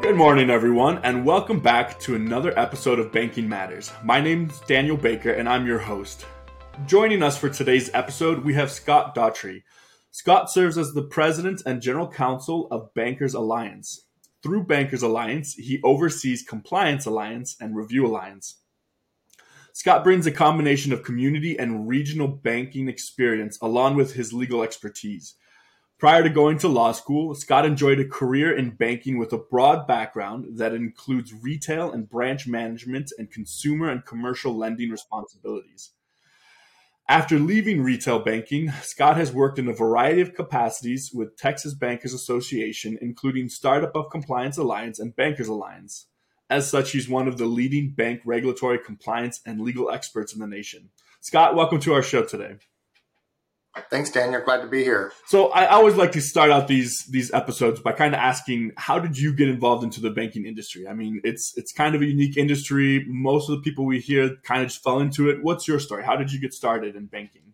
Good morning, everyone, and welcome back to another episode of Banking Matters. My name's Daniel Baker, and I'm your host. Joining us for today's episode, we have Scott Daughtry. Scott serves as the president and general counsel of Bankers Alliance. Through Bankers Alliance, he oversees Compliance Alliance and Review Alliance. Scott brings a combination of community and regional banking experience along with his legal expertise. Prior to going to law school, Scott enjoyed a career in banking with a broad background that includes retail and branch management and consumer and commercial lending responsibilities. After leaving retail banking, Scott has worked in a variety of capacities with Texas Bankers Association, including Startup of Compliance Alliance and Bankers Alliance. As such, he's one of the leading bank regulatory compliance and legal experts in the nation. Scott, welcome to our show today. Thanks, Daniel. Glad to be here. So I always like to start out these episodes by kind of asking, how did you get involved into the banking industry? I mean, it's kind of a unique industry. Most of the people we hear kind of just fell into it. What's your story? How did you get started in banking?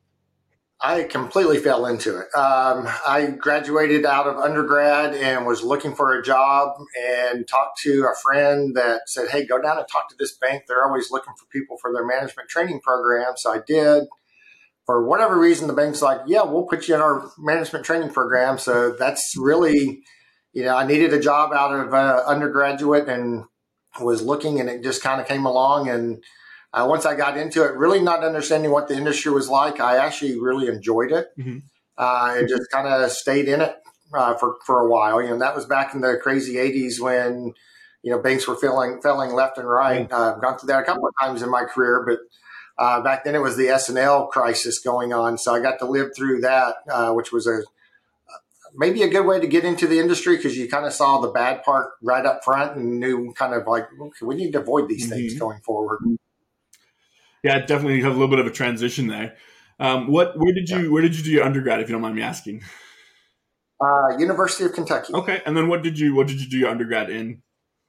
I completely fell into it. I graduated out of undergrad and was looking for a job and talked to a friend that said, hey, go down and talk to this bank. They're always looking for people for their management training program. So I did. For whatever reason, the bank's like, yeah, we'll put you in our management training program. So that's really, I needed a job out of undergraduate and was looking, and it just kind of came along. And once I got into it, really not understanding what the industry was like, I actually really enjoyed it. Mm-hmm. And just kind of stayed in it for a while. That was back in the crazy 80s when, banks were failing left and right. I've gone through that a couple of times in my career, but back then it was the S&L crisis going on. So I got to live through that, which was maybe a good way to get into the industry because you kind of saw the bad part right up front and knew kind of like, okay, we need to avoid these things going forward. Yeah, definitely have a little bit of a transition there. Where did you do your undergrad, if you don't mind me asking? University of Kentucky. Okay, and then what did you do your undergrad in?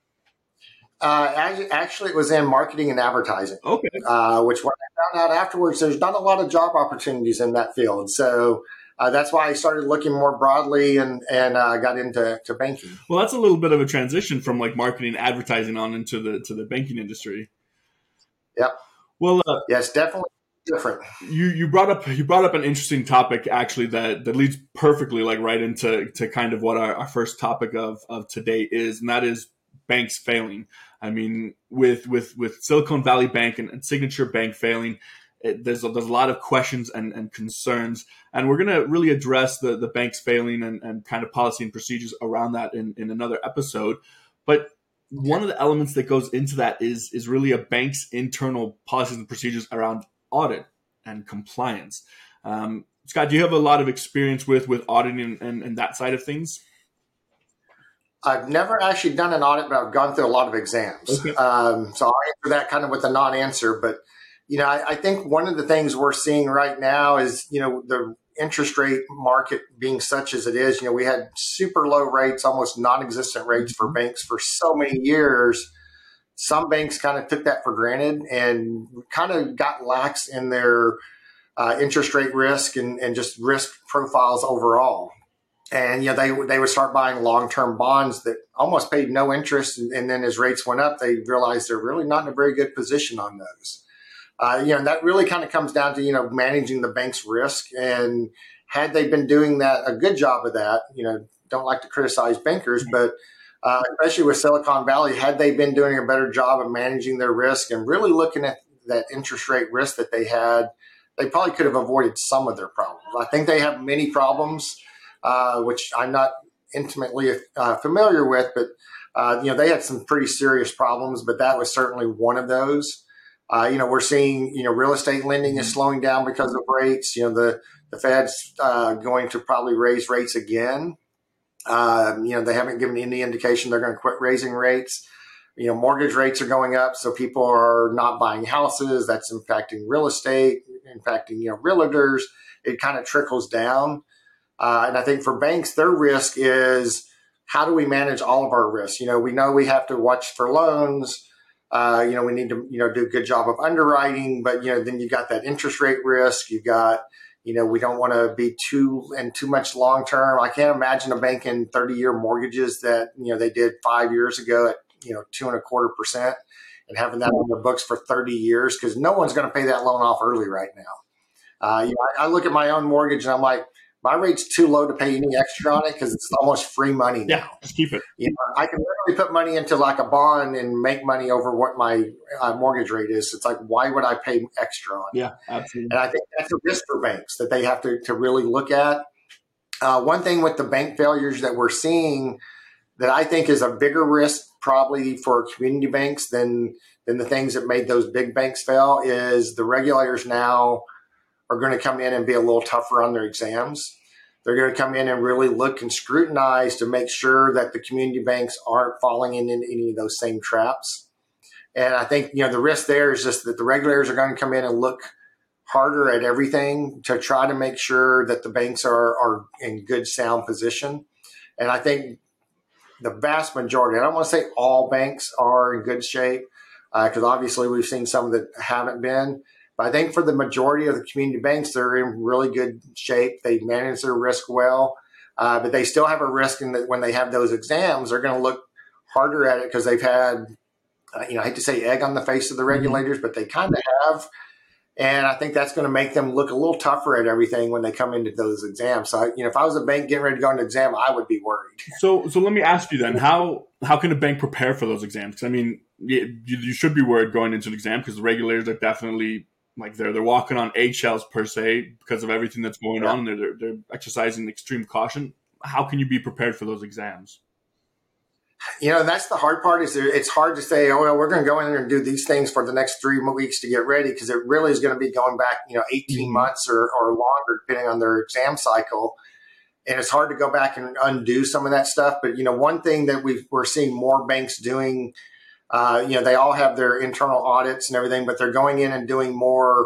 Actually, it was in marketing and advertising. Okay. Which when I found out afterwards, there's not a lot of job opportunities in that field. So that's why I started looking more broadly and got into banking. Well, that's a little bit of a transition from like marketing and advertising on into the banking industry. Yep. Well, yes, definitely different. You brought up an interesting topic actually that leads perfectly like right into kind of what our first topic of today is, and that is banks failing. I mean, with Silicon Valley Bank and Signature Bank failing, there's a lot of questions and concerns, and we're going to really address the banks failing and kind of policy and procedures around that in another episode. But one of the elements that goes into that is really a bank's internal policies and procedures around audit and compliance. Scott, do you have a lot of experience with auditing and that side of things? I've never actually done an audit, but I've gone through a lot of exams. Okay. So I'll answer that kind of with a non-answer. But, I think one of the things we're seeing right now is, the interest rate market being such as it is. We had super low rates, almost non-existent rates for banks for so many years. Some banks kind of took that for granted and kind of got lax in their interest rate risk and just risk profiles overall. And they would start buying long-term bonds that almost paid no interest, and then as rates went up, they realized they're really not in a very good position on those. And that really kind of comes down to managing the bank's risk. And had they been doing a good job of that, don't like to criticize bankers, but especially with Silicon Valley, had they been doing a better job of managing their risk and really looking at that interest rate risk that they had, they probably could have avoided some of their problems. I think they have many problems. Which I'm not intimately familiar with, but they had some pretty serious problems. But that was certainly one of those. We're seeing real estate lending is slowing down because of rates. The Fed's going to probably raise rates again. They haven't given any indication they're going to quit raising rates. Mortgage rates are going up, so people are not buying houses. That's impacting real estate, impacting realtors. It kind of trickles down. And I think for banks, their risk is how do we manage all of our risks? We know we have to watch for loans. We need to, do a good job of underwriting, but, then you got that interest rate risk. You've got, We don't want to be too much long term. I can't imagine a bank in 30-year mortgages that, they did 5 years ago at, 2.25% and having that on their books for 30 years, because no one's going to pay that loan off early right now. I look at my own mortgage and I'm like, my rate's too low to pay any extra on it because it's almost free money now. Yeah, just keep it. I can literally put money into like a bond and make money over what my mortgage rate is. It's like, why would I pay extra on it? Yeah, absolutely. And I think that's a risk for banks that they have to really look at. One thing with the bank failures that we're seeing that I think is a bigger risk probably for community banks than the things that made those big banks fail is the regulators now are going to come in and be a little tougher on their exams. They're going to come in and really look and scrutinize to make sure that the community banks aren't falling into any of those same traps. And I think, the risk there is just that the regulators are going to come in and look harder at everything to try to make sure that the banks are in good, sound position. And I think the vast majority, I don't want to say all banks are in good shape, because obviously we've seen some that haven't been. But I think for the majority of the community banks, they're in really good shape. They manage their risk well, but they still have a risk in that when they have those exams, they're going to look harder at it because they've had, I hate to say egg on the face of the regulators, but they kind of have. And I think that's going to make them look a little tougher at everything when they come into those exams. So, if I was a bank getting ready to go into an exam, I would be worried. So let me ask you then, how can a bank prepare for those exams? 'Cause, you should be worried going into an exam because the regulators are definitely like they're walking on eggshells per se because of everything that's going on. And they're exercising extreme caution. How can you be prepared for those exams? That's the hard part is it's hard to say, oh, well, we're going to go in there and do these things for the next 3 weeks to get ready because it really is going to be going back, 18 months or longer, depending on their exam cycle. And it's hard to go back and undo some of that stuff. But, one thing that we're seeing more banks doing, they all have their internal audits and everything, but they're going in and doing more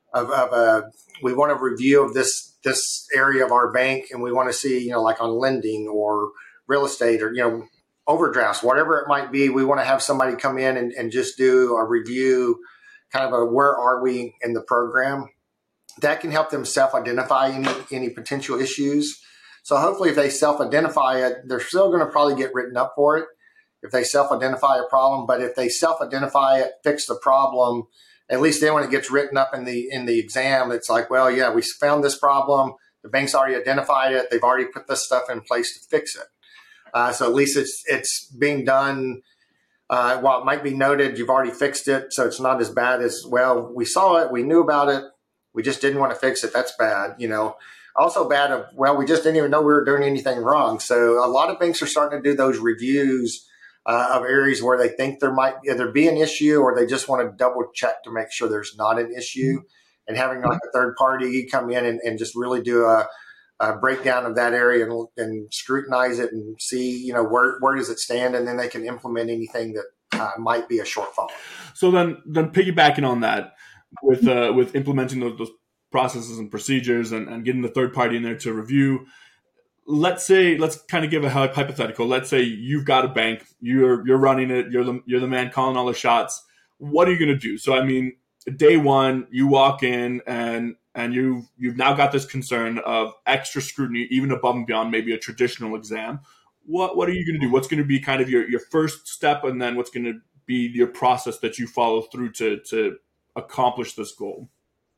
of we want a review of this area of our bank. And we want to see, like on lending or real estate or, overdrafts, whatever it might be, we want to have somebody come in and just do a review, kind of where are we in the program. That can help them self-identify any potential issues. So hopefully if they self-identify it, they're still going to probably get written up for it if they self-identify a problem. But if they self-identify it, fix the problem, at least then when it gets written up in the exam, it's like, well, yeah, we found this problem. The bank's already identified it. They've already put this stuff in place to fix it. So at least it's being done. While it might be noted, you've already fixed it, so it's not as bad as, well, we saw it, we knew about it, we just didn't want to fix it. That's bad, Also bad of, well, we just didn't even know we were doing anything wrong. So a lot of banks are starting to do those reviews of areas where they think there might either be an issue or they just want to double check to make sure there's not an issue. And having like a third party come in and just really do a breakdown of that area and scrutinize it and see, where does it stand, and then they can implement anything that might be a shortfall. So then piggybacking on that, with implementing those processes and procedures and getting the third party in there to review, let's kind of give a hypothetical. Let's say you've got a bank, you're running it, you're the man calling all the shots. What are you going to do? So day one, you walk in and you've now got this concern of extra scrutiny, even above and beyond maybe a traditional exam. What are you going to do? What's going to be kind of your first step, and then what's going to be your process that you follow through to accomplish this goal?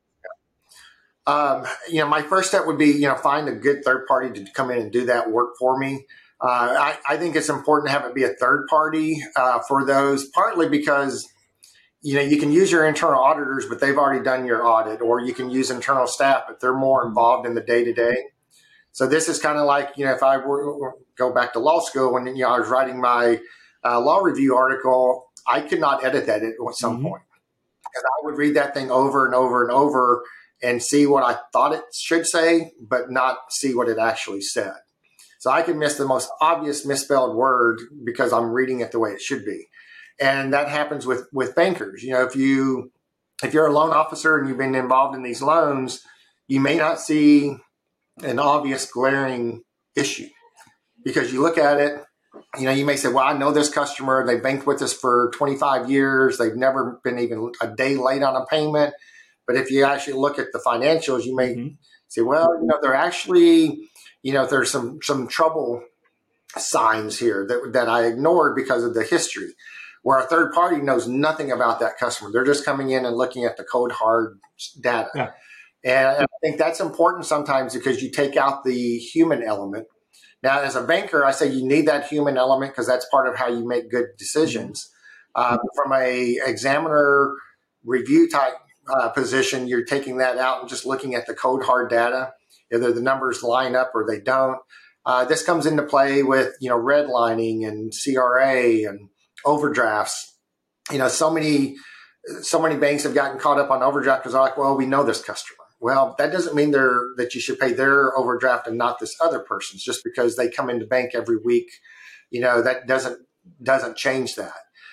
My first step would be, find a good third party to come in and do that work for me. I think it's important to have it be a third party for those, partly because you can use your internal auditors, but they've already done your audit, or you can use internal staff, but they're more involved in the day-to-day. So this is kind of like, if I were go back to law school, when, I was writing my law review article, I could not edit that at some point because I would read that thing over and over and over and see what I thought it should say, but not see what it actually said. So I could miss the most obvious misspelled word because I'm reading it the way it should be. And that happens with bankers. If you're a loan officer and you've been involved in these loans, you may not see an obvious glaring issue because you look at it, you may say, well, I know this customer, they banked with us for 25 years. They've never been even a day late on a payment. But if you actually look at the financials, you may Mm-hmm. say, well, they're actually, there's some trouble signs here that I ignored because of the history, where a third party knows nothing about that customer. They're just coming in and looking at the code hard data. Yeah. And I think that's important sometimes because you take out the human element. Now, as a banker, I say you need that human element because that's part of how you make good decisions. From a examiner review type position, you're taking that out and just looking at the code hard data, either the numbers line up or they don't. This comes into play with redlining and CRA and overdrafts. So many banks have gotten caught up on overdraft because they're like, well, we know this customer. Well, that doesn't mean that you should pay their overdraft and not this other person's just because they come into bank every week. That doesn't change that.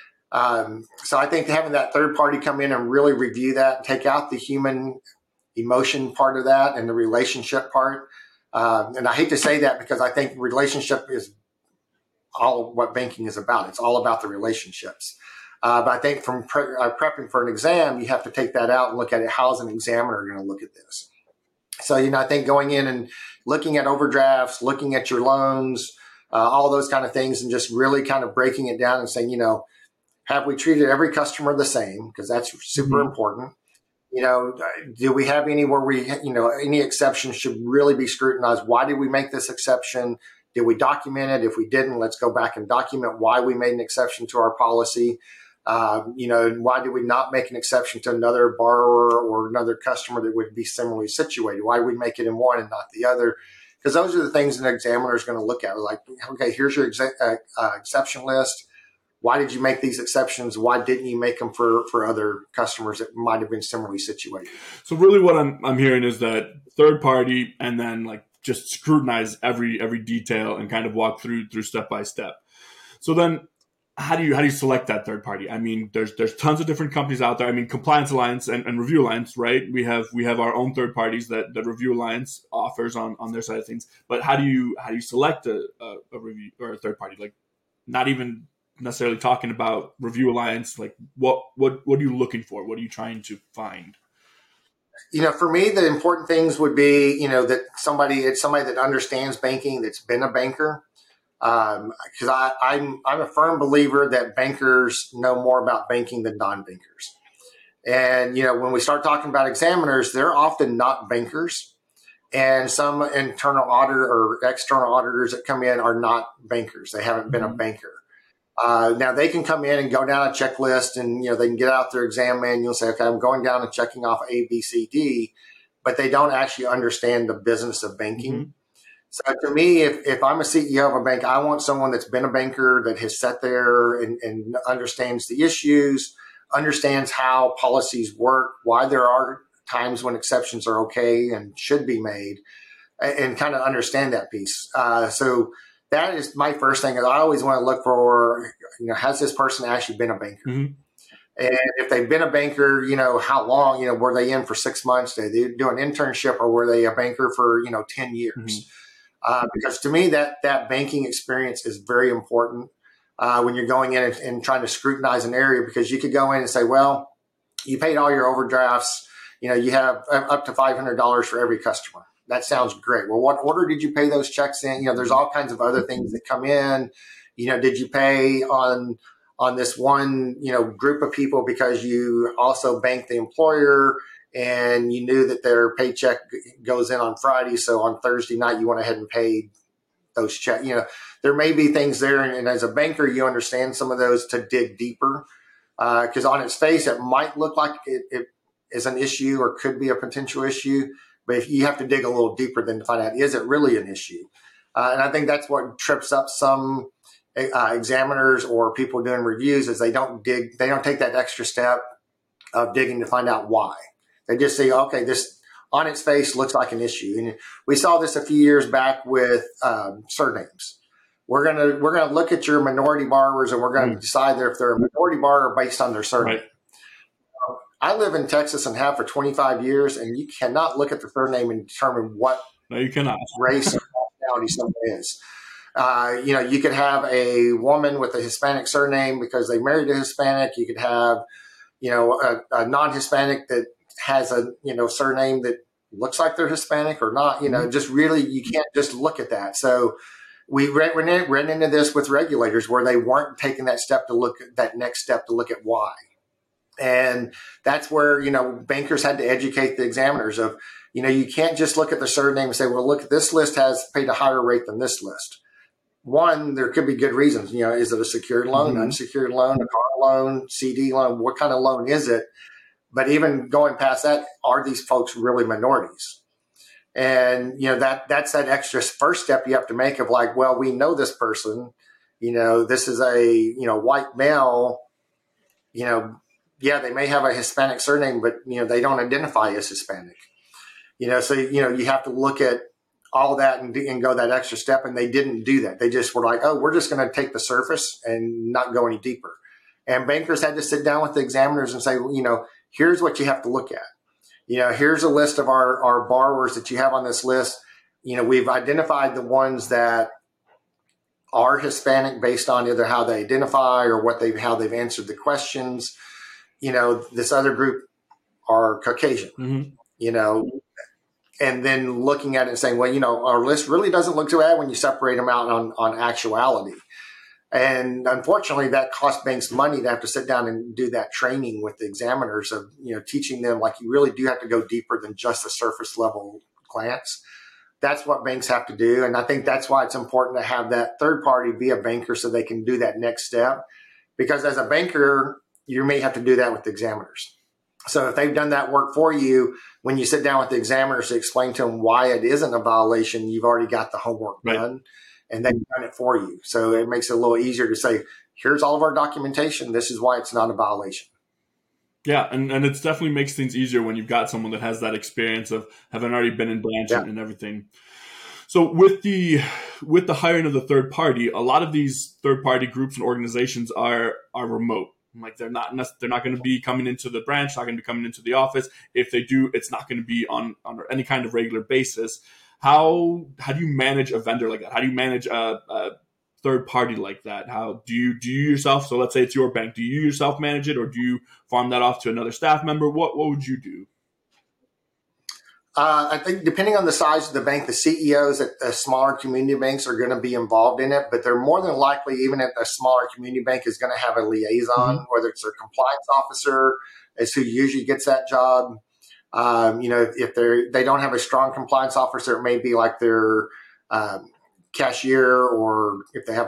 So I think having that third party come in and really review that, take out the human emotion part of that and the relationship part. And I hate to say that because I think relationship is all what banking is about. It's all about the relationships. But I think from prepping for an exam, you have to take that out and look at it. How's an examiner going to look at this? So, I think going in and looking at overdrafts, looking at your loans, all those kind of things, and just really kind of breaking it down and saying, have we treated every customer the same? Because that's super important. Do we have any where any exceptions should really be scrutinized? Why did we make this exception? Did we document it? If we didn't, let's go back and document why we made an exception to our policy. Why did we not make an exception to another borrower or another customer that would be similarly situated? Why did we make it in one and not the other? Because those are the things an examiner is going to look at. Like, okay, here's your exception list. Why did you make these exceptions? Why didn't you make them for other customers that might have been similarly situated? So really what I'm hearing is that third party and then like just scrutinize every detail and kind of walk through step by step. So then how do you select that third party? I mean, there's tons of different companies out there. I mean, Compliance Alliance and Review Alliance, right? We have our own third parties that Review Alliance offers on their side of things. But how do you select a review or a third party? Like, not even necessarily talking about Review Alliance. Like, what are you looking for? What are you trying to find? For me, the important things would be, that it's somebody that understands banking, that's been a banker. Because I'm a firm believer that bankers know more about banking than non-bankers. And, when we start talking about examiners, they're often not bankers. And some internal auditor or external auditors that come in are not bankers. They haven't been a banker. Now they can come in and go down a checklist and, they can get out their exam manual and say, okay, I'm going down and checking off A, B, C, D, but they don't actually understand the business of banking. Mm-hmm. So to me, if I'm a CEO of a bank, I want someone that's been a banker, that has sat there and understands the issues, understands how policies work, why there are times when exceptions are okay and should be made, and kind of understand that piece. So that is my first thing. Is I always want to look for, has this person actually been a banker? Mm-hmm. And if they've been a banker, how long, were they in for 6 months? Did they do an internship, or were they a banker for, 10 years? Mm-hmm. Because to me, that banking experience is very important when you're going in and trying to scrutinize an area, because you could go in and say, well, you paid all your overdrafts. You have up to $500 for every customer. That sounds great. Well, what order did you pay those checks in? There's all kinds of other things that come in. Did you pay on this one, group of people because you also banked the employer and you knew that their paycheck goes in on Friday, so on Thursday night you went ahead and paid those checks. There may be things there, and as a banker, you understand some of those to dig deeper, because on its face it might look like it is an issue or could be a potential issue, but if you have to dig a little deeper then to find out, is it really an issue? And I think that's what trips up some examiners or people doing reviews, is they don't take that extra step of digging to find out why. They just say, okay, this on its face looks like an issue. And we saw this a few years back with surnames. We're gonna look at your minority borrowers, and we're going to decide if they're a minority borrower based on their surname. Right. I live in Texas and have for 25 years, and you cannot look at the surname and determine what you cannot. Race or nationality someone is. You could have a woman with a Hispanic surname because they married a Hispanic. You could have, a non-Hispanic that has a, surname that looks like they're Hispanic or not, just really, you can't just look at that. So we ran into this with regulators where they weren't taking that next step to look at why. And that's where, bankers had to educate the examiners of, you can't just look at the surname and say, well, look, this list has paid a higher rate than this list. One, there could be good reasons. Is it a secured loan, unsecured loan, a car loan, CD loan? What kind of loan is it? But even going past that, are these folks really minorities? And, that's that extra first step you have to make of like, well, we know this person, this is a, white male, yeah, they may have a Hispanic surname, but, they don't identify as Hispanic, so, you have to look at all that and go that extra step. And they didn't do that. They just were like, oh, we're just going to take the surface and not go any deeper. And bankers had to sit down with the examiners and say, here's what you have to look at. Here's a list of our borrowers that you have on this list. We've identified the ones that are Hispanic based on either how they identify or how they've answered the questions. This other group are Caucasian, and then looking at it and saying, well, our list really doesn't look too bad when you separate them out on actuality. And unfortunately, that costs banks money to have to sit down and do that training with the examiners of, teaching them like you really do have to go deeper than just a surface level glance. That's what banks have to do. And I think that's why it's important to have that third party be a banker so they can do that next step. Because as a banker, you may have to do that with the examiners. So if they've done that work for you, when you sit down with the examiners to explain to them why it isn't a violation, you've already got the homework done and they've done it for you. So it makes it a little easier to say, here's all of our documentation. This is why it's not a violation. Yeah, and it definitely makes things easier when you've got someone that has that experience of having already been in branch and everything. So with the hiring of the third party, a lot of these third party groups and organizations are remote. Like they're not going to be coming into the branch, not going to be coming into the office. If they do, it's not going to be on any kind of regular basis. How do you manage a vendor like that? How do you manage a third party like that? How do you yourself? So let's say it's your bank. Do you yourself manage it, or do you farm that off to another staff member? What would you do? I think depending on the size of the bank, the CEOs at smaller community banks are going to be involved in it, but they're more than likely, even at a smaller community bank, is going to have a liaison, whether it's their compliance officer is who usually gets that job. If they don't have a strong compliance officer, it may be like their cashier, or if they have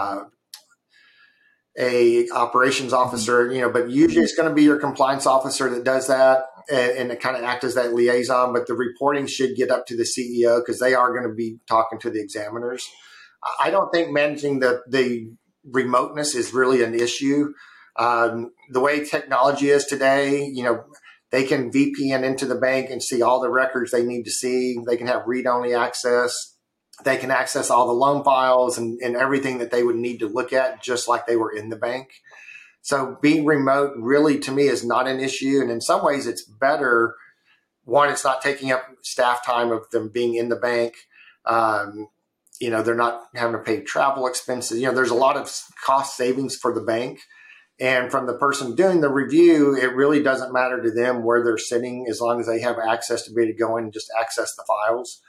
a operations officer, but usually it's going to be your compliance officer that does that and it kind of act as that liaison. But the reporting should get up to the CEO because they are going to be talking to the examiners. I don't think managing the remoteness is really an issue. The way technology is today, they can VPN into the bank and see all the records they need to see. They can have read-only access. They can access all the loan files and everything that they would need to look at just like they were in the bank. So being remote really, to me, is not an issue. And in some ways, it's better. One, it's not taking up staff time of them being in the bank. They're not having to pay travel expenses. There's a lot of cost savings for the bank. And from the person doing the review, it really doesn't matter to them where they're sitting as long as they have access to be able to go in and just access the files.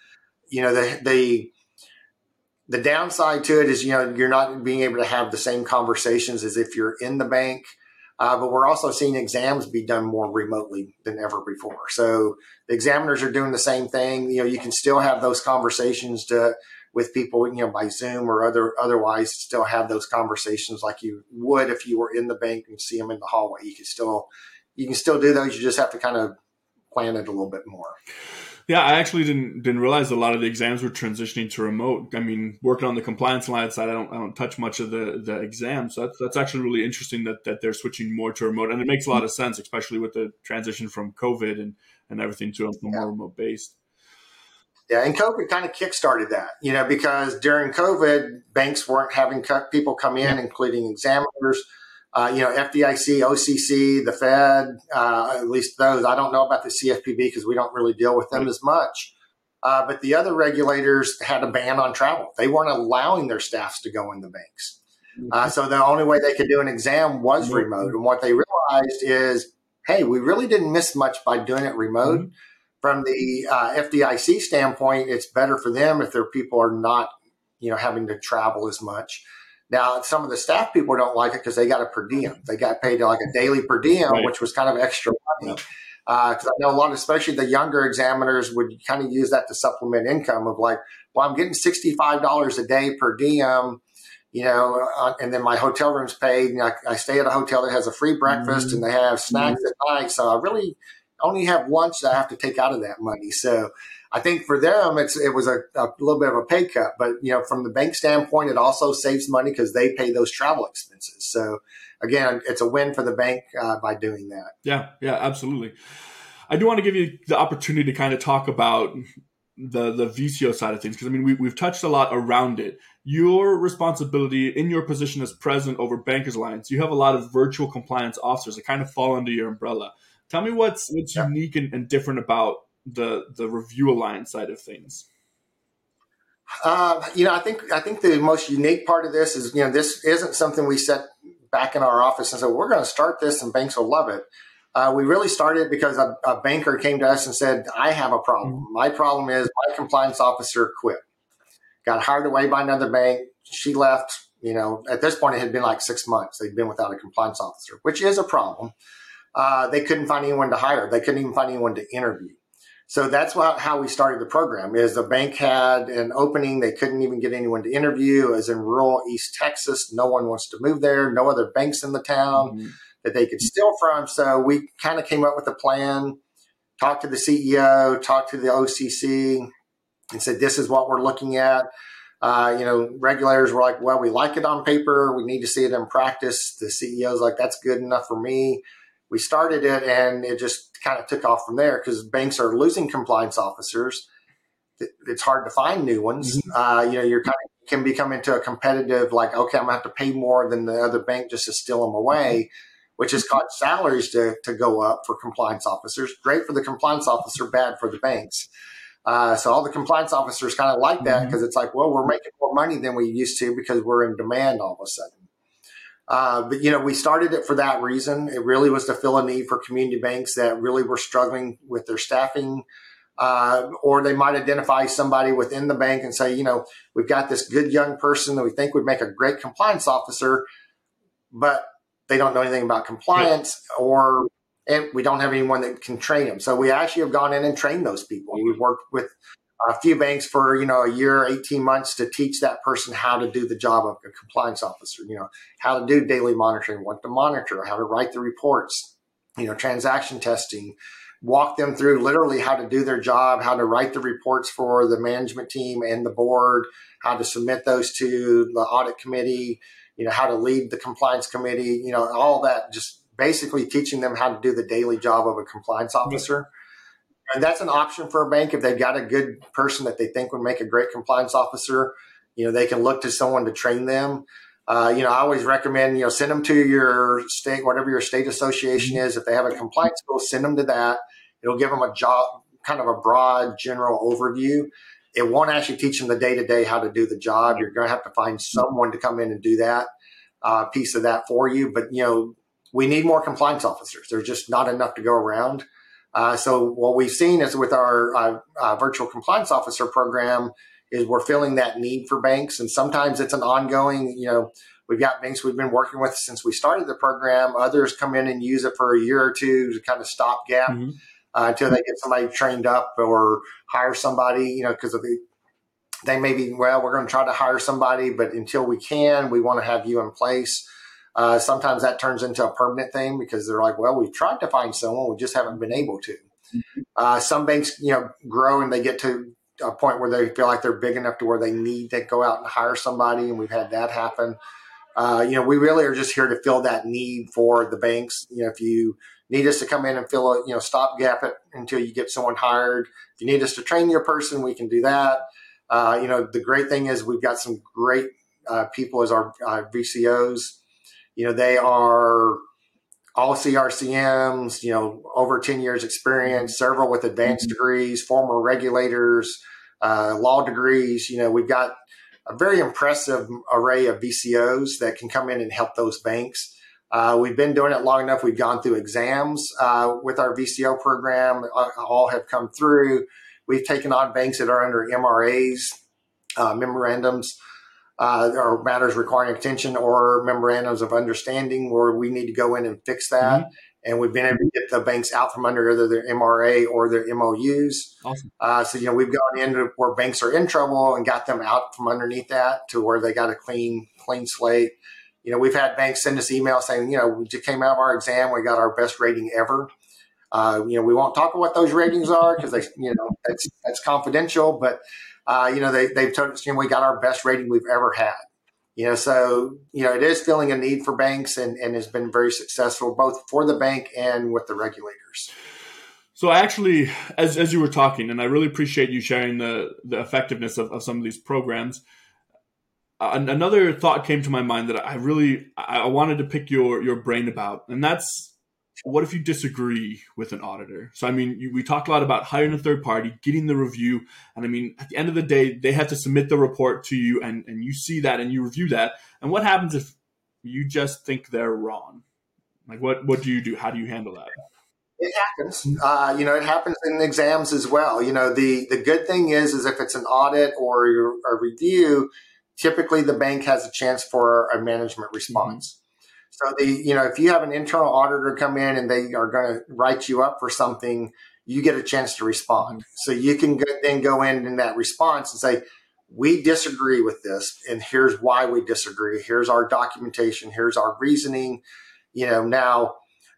The downside to it is, you're not being able to have the same conversations as if you're in the bank. But we're also seeing exams be done more remotely than ever before. So the examiners are doing the same thing. You can still have those conversations with people, by Zoom or otherwise still have those conversations like you would if you were in the bank and see them in the hallway. You can still do those. You just have to kind of plan it a little bit more. Yeah, I actually didn't realize a lot of the exams were transitioning to remote. I mean, working on the compliance line side, I don't touch much of the exams. So that's actually really interesting that they're switching more to remote, and it makes a lot of sense, especially with the transition from COVID and everything to a more remote based. Yeah, and COVID kind of kickstarted that, because during COVID, banks weren't having people come in, including examiners. FDIC, OCC, the Fed, at least those. I don't know about the CFPB because we don't really deal with them as much. But the other regulators had a ban on travel. They weren't allowing their staffs to go in the banks. So the only way they could do an exam was remote. And what they realized is, hey, we really didn't miss much by doing it remote. Mm-hmm. From the FDIC standpoint, it's better for them if their people are not, having to travel as much. Now, some of the staff people don't like it because they got a per diem. They got paid like a daily per diem, Right. which was kind of extra money. Because I know a lot, especially the younger examiners, would kind of use that to supplement income of like, well, I'm getting $65 a day per diem, and then my hotel room's paid. And I stay at a hotel that has a free breakfast and they have snacks at night. So I really only have lunch that I have to take out of that money. So I think for them, it was a little bit of a pay cut. But, from the bank standpoint, it also saves money because they pay those travel expenses. So, again, it's a win for the bank by doing that. Yeah, absolutely. I do want to give you the opportunity to kind of talk about the VCO side of things, because, we've touched a lot around it. Your responsibility in your position as president over Bankers Alliance, you have a lot of virtual compliance officers that kind of fall under your umbrella. Tell me what's unique and different about the Review Alliance side of things. I think the most unique part of this is, this isn't something we set back in our office and said, we're going to start this and banks will love it. We really started because a banker came to us and said, I have a problem. My problem is my compliance officer quit, got hired away by another bank. She left, at this point, it had been like 6 months. They'd been without a compliance officer, which is a problem. They couldn't find anyone to hire. They couldn't even find anyone to interview. So that's how we started the program. Is the bank had an opening. They couldn't even get anyone to interview. As in rural East Texas, no one wants to move there. No other banks in the town that they could steal from. So we kind of came up with a plan, talked to the CEO, talked to the OCC, and said, this is what we're looking at. Regulators were like, well, we like it on paper. We need to see it in practice. The CEO's like, that's good enough for me. We started it, and it just kind of took off from there because banks are losing compliance officers. It's hard to find new ones. You're can become into a competitive, like, okay, I'm going to have to pay more than the other bank just to steal them away, which has caused salaries to go up for compliance officers. Great for the compliance officer, bad for the banks. So all the compliance officers kind of like that because it's like, well, we're making more money than we used to because we're in demand all of a sudden. But we started it for that reason. It really was to fill a need for community banks that really were struggling with their staffing, or they might identify somebody within the bank and say, we've got this good young person that we think would make a great compliance officer, but they don't know anything about compliance, and we don't have anyone that can train them. So we actually have gone in and trained those people. We've worked with a few banks for, a year, 18 months to teach that person how to do the job of a compliance officer, how to do daily monitoring, what to monitor, how to write the reports, transaction testing, walk them through literally how to do their job, how to write the reports for the management team and the board, how to submit those to the audit committee, how to lead the compliance committee, all that, just basically teaching them how to do the daily job of a compliance officer. And that's an option for a bank. If they've got a good person that they think would make a great compliance officer, they can look to someone to train them. I always recommend, send them to your state, whatever your state association is. If they have a compliance school, send them to that. It'll give them a job, kind of a broad general overview. It won't actually teach them the day-to-day how to do the job. You're going to have to find someone to come in and do that piece of that for you. But, we need more compliance officers. There's just not enough to go around. So what we've seen is with our virtual compliance officer program is we're filling that need for banks. And sometimes it's an ongoing, we've got banks we've been working with since we started the program. Others come in and use it for a year or two to kind of stopgap until they get somebody trained up or hire somebody, because they may be, well, we're going to try to hire somebody, but until we can, we want to have you in place. Sometimes that turns into a permanent thing because they're like, well, we've tried to find someone, we just haven't been able to. Some banks, grow and they get to a point where they feel like they're big enough to where they need to go out and hire somebody, and we've had that happen. We really are just here to fill that need for the banks. If you need us to come in and fill stopgap it until you get someone hired. If you need us to train your person, we can do that. The great thing is we've got some great people as our VCOs. They are all CRCMs, over 10 years experience, several with advanced degrees, former regulators, law degrees. We've got a very impressive array of VCOs that can come in and help those banks. We've been doing it long enough. We've gone through exams with our VCO program. All have come through. We've taken on banks that are under MRAs, memorandums, or matters requiring attention, or memorandums of understanding where we need to go in and fix that. Mm-hmm. And we've been able to get the banks out from under either their MRA or their MOUs. Awesome. So, we've gone into where banks are in trouble and got them out from underneath that to where they got a clean slate. We've had banks send us emails saying, we just came out of our exam. We got our best rating ever. We won't talk about what those ratings are because that's confidential, but they've told us, we got our best rating we've ever had. So it is filling a need for banks and has been very successful both for the bank and with the regulators. So actually, as you were talking, and I really appreciate you sharing the effectiveness of some of these programs, another thought came to my mind that I wanted to pick your brain about, and that's, what if you disagree with an auditor? So, we talked a lot about hiring a third party, getting the review. And at the end of the day, they have to submit the report to you and you see that and you review that. And what happens if you just think they're wrong? Like, what do you do? How do you handle that? It happens. It happens in exams as well. The good thing is if it's an audit or a review, typically the bank has a chance for a management response. Mm-hmm. So if you have an internal auditor come in and they are going to write you up for something, you get a chance to respond. So you can then go in that response and say, we disagree with this, and here's why we disagree. Here's our documentation. Here's our reasoning. Now,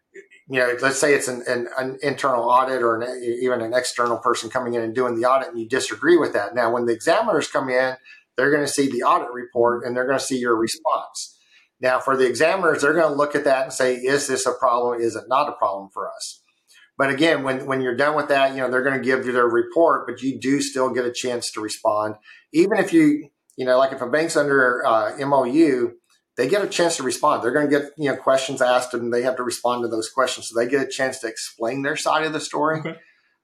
let's say it's an internal audit or even an external person coming in and doing the audit, and you disagree with that. Now, when the examiners come in, they're going to see the audit report and they're going to see your response. Now, for the examiners, they're going to look at that and say, is this a problem? Is it not a problem for us? But again, when you're done with that, they're going to give you their report, but you do still get a chance to respond. Even if like if a bank's under MOU, they get a chance to respond. They're going to get, questions asked and they have to respond to those questions. So they get a chance to explain their side of the story. Okay.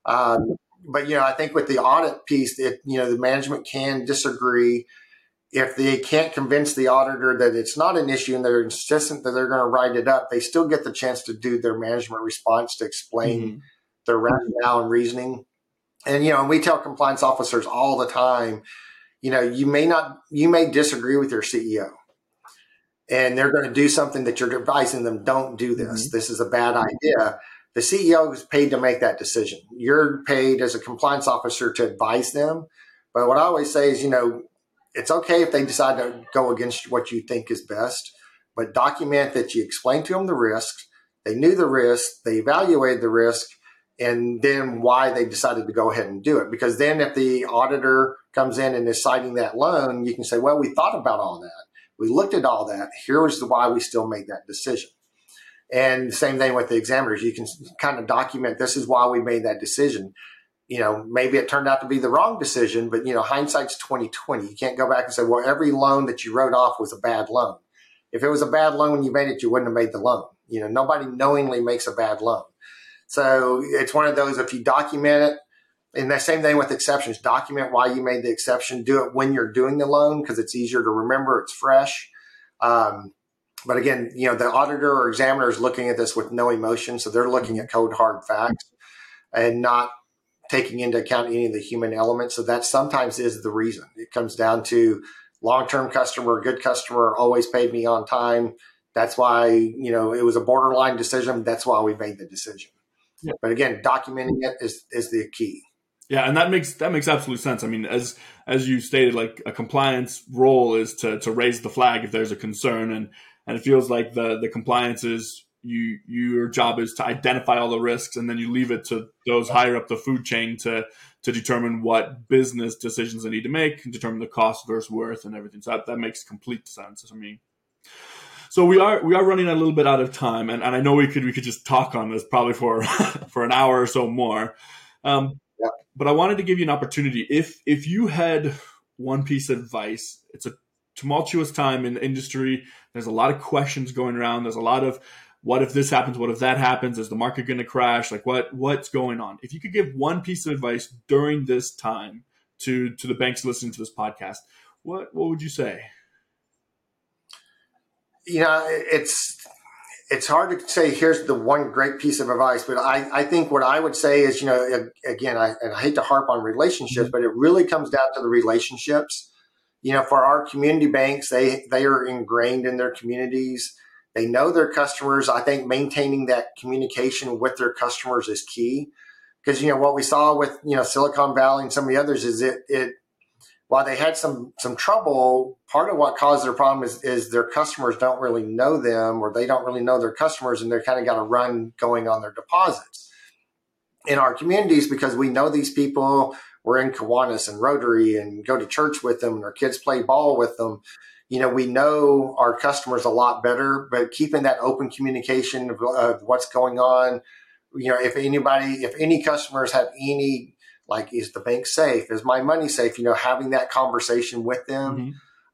But, I think with the audit piece, the management can disagree. If they can't convince the auditor that it's not an issue and they're insistent that they're going to write it up, they still get the chance to do their management response to explain their rationale and reasoning. And, we tell compliance officers all the time, you may disagree with your CEO and they're going to do something that you're advising them, don't do this. This is a bad idea. The CEO is paid to make that decision. You're paid as a compliance officer to advise them. But what I always say is, it's okay if they decide to go against what you think is best, but document that you explained to them the risks, they knew the risk, they evaluated the risk, and then why they decided to go ahead and do it. Because then if the auditor comes in and is citing that loan, you can say, well, we thought about all that. We looked at all that. Here was why we still made that decision. And the same thing with the examiners. You can kind of document, this is why we made that decision. Maybe it turned out to be the wrong decision, but, hindsight's 20/20. You can't go back and say, well, every loan that you wrote off was a bad loan. If it was a bad loan when you made it, you wouldn't have made the loan. Nobody knowingly makes a bad loan. So it's one of those, if you document it, and the same thing with exceptions, document why you made the exception, do it when you're doing the loan because it's easier to remember, it's fresh. But again, the auditor or examiner is looking at this with no emotion. So they're looking at cold hard facts and not taking into account any of the human elements. So that sometimes is the reason. It comes down to long-term customer, good customer, always paid me on time. That's why, it was a borderline decision. That's why we made the decision. Yeah. But again, documenting it is the key. Yeah, and that makes absolute sense. As you stated, like a compliance role is to raise the flag if there's a concern, and it feels like the compliance is your job is to identify all the risks, and then you leave it to those higher up the food chain to determine what business decisions they need to make and determine the cost versus worth and everything. So that makes complete sense to me. So we are running a little bit out of time, and I know we could just talk on this probably for for an hour or so more. But I wanted to give you an opportunity. If you had one piece of advice, it's a tumultuous time in the industry. There's a lot of questions going around. There's a lot of what if this happens? What if that happens? Is the market going to crash? Like what's going on? If you could give one piece of advice during this time to the banks listening to this podcast, what would you say? It's it's hard to say here's the one great piece of advice, but I think what I would say is, again, I hate to harp on relationships, but it really comes down to the relationships. For our community banks, they are ingrained in their communities. They know their customers. I think maintaining that communication with their customers is key, because what we saw with Silicon Valley and some of the others is it while they had some trouble, part of what caused their problem is their customers don't really know them, or they don't really know their customers, and they're kind of got a run going on their deposits in our communities because we know these people. We're in Kiwanis and Rotary and go to church with them, and our kids play ball with them. We know our customers a lot better, but keeping that open communication of what's going on. If any customers have any, like, is the bank safe? Is my money safe? Having that conversation with them. Mm-hmm.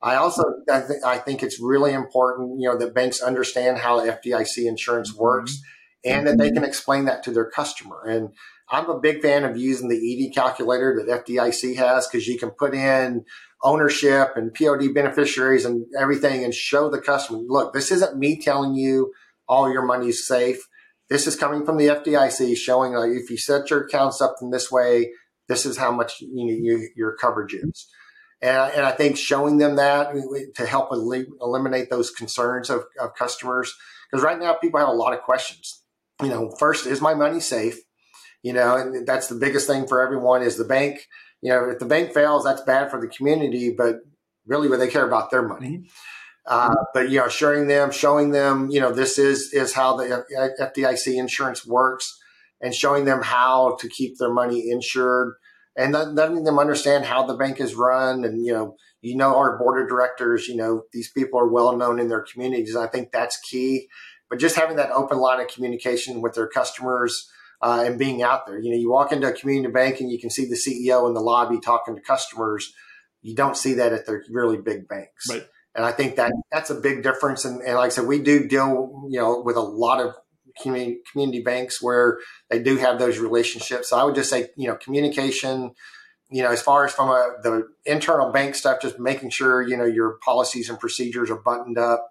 I think it's really important, that banks understand how FDIC insurance works, and that they can explain that to their customer. And I'm a big fan of using the ED calculator that FDIC has, because you can put in ownership and POD beneficiaries and everything and show the customer, look, this isn't me telling you all your money's safe. This is coming from the FDIC showing, like, if you set your accounts up in this way, this is how much your coverage is. And I think showing them that to help eliminate those concerns of customers, because right now people have a lot of questions. First, is my money safe? And that's the biggest thing for everyone is the bank. If the bank fails, that's bad for the community, but really what they care about their money. But, showing them, this is how the FDIC insurance works, and showing them how to keep their money insured, and letting them understand how the bank is run. And, our board of directors, these people are well known in their communities. I think that's key. But just having that open line of communication with their customers, and being out there. You walk into a community bank and you can see the CEO in the lobby talking to customers. You don't see that at the really big banks. Right. And I think that's a big difference. And like I said, we do deal, with a lot of community banks where they do have those relationships. So I would just say, communication, as far as from the internal bank stuff, just making sure, your policies and procedures are buttoned up,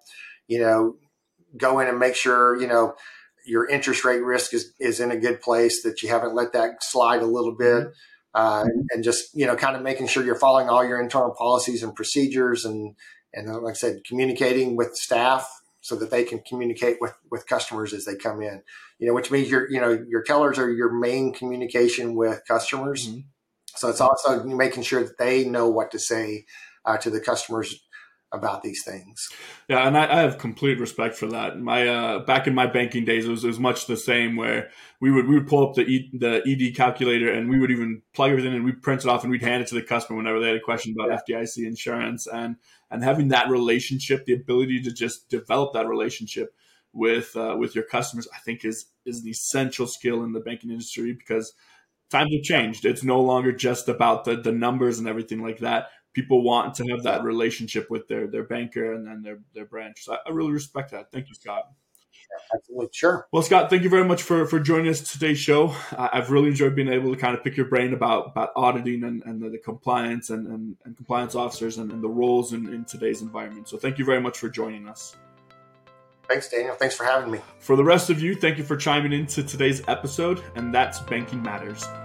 go in and make sure, your interest rate risk is in a good place, that you haven't let that slide a little bit. And just, kind of making sure you're following all your internal policies and procedures, and like I said, communicating with staff so that they can communicate with customers as they come in, which means your tellers are your main communication with customers. Mm-hmm. So it's also making sure that they know what to say to the customers about these things. Yeah, and I have complete respect for that. My back in my banking days, it was much the same, where we would pull up the ED calculator, and we would even plug everything in, we'd print it off, and we'd hand it to the customer whenever they had a question about FDIC insurance. And having that relationship, the ability to just develop that relationship with your customers, I think is an essential skill in the banking industry, because times have changed. It's no longer just about the numbers and everything like that. People want to have that relationship with their banker and then their branch. So I really respect that. Thank you, Scott. Yeah, absolutely. Sure. Well, Scott, thank you very much for joining us today's show. I've really enjoyed being able to kind of pick your brain about auditing and the compliance and compliance officers and the roles in today's environment. So thank you very much for joining us. Thanks, Daniel. Thanks for having me. For the rest of you, thank you for chiming into today's episode, and that's Banking Matters.